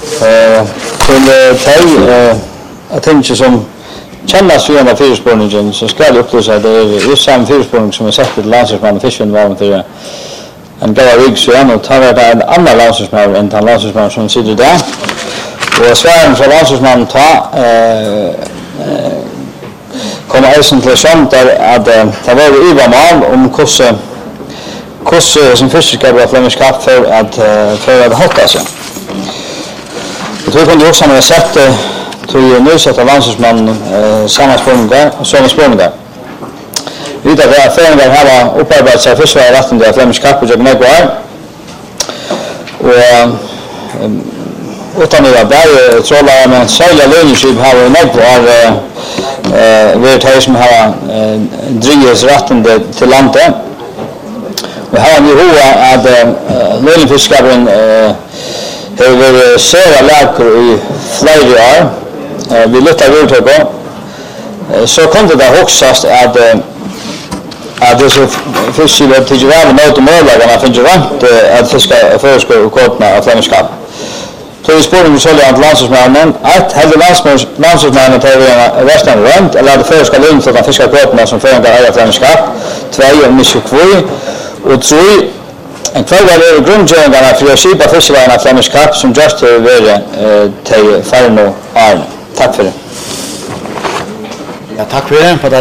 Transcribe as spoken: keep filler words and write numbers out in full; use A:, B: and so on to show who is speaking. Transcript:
A: Till tej jag tänker som kännas ju en av fyrspårningen så ska det upplysa att det är just samma fyrspårning som är sett till landslagsmannen Fischen var med en gav rygg så igen och tar det en annan landslagsman än den landslagsman som sitter där. Och Sverige för landslagsmannen ta kommer Eisen till sånt där att det var övermal om kursen kursen som fiskar på Flemish Cup för att för att hocka sig. Jag tror att det också har sett tror jag nu så att landslagsmannen samma spårningar samma spårningar. Vidare där förändringar har upparbetat sig för Sverige rätten till Flemish Cup och jag med går. Och utan det där tror jag med sälja löneskip har vi med på är vi tar som har drivs rätten till landet. Vi har ju hoa att lönefiskaren har sera läkor i flera år. Vi lyfter ut det så kunde det hoxas att att det så fiskar till väl mot målarna finns ju rätt att fiska förskott och kortna av Flemish Cup. Så vi spår om så att landslagsmannen att hade landslagsmannen tar vi resten runt eller det förska lugnt för att fiska kortna som förändrar alla Flemish Cup. Två och mycket kvoi och tre en kväll var grundgörarna för att skipa fiskarna av Flemish Cup som just har varit till Farno Arne. Tack för det.
B: Ja, tack för det.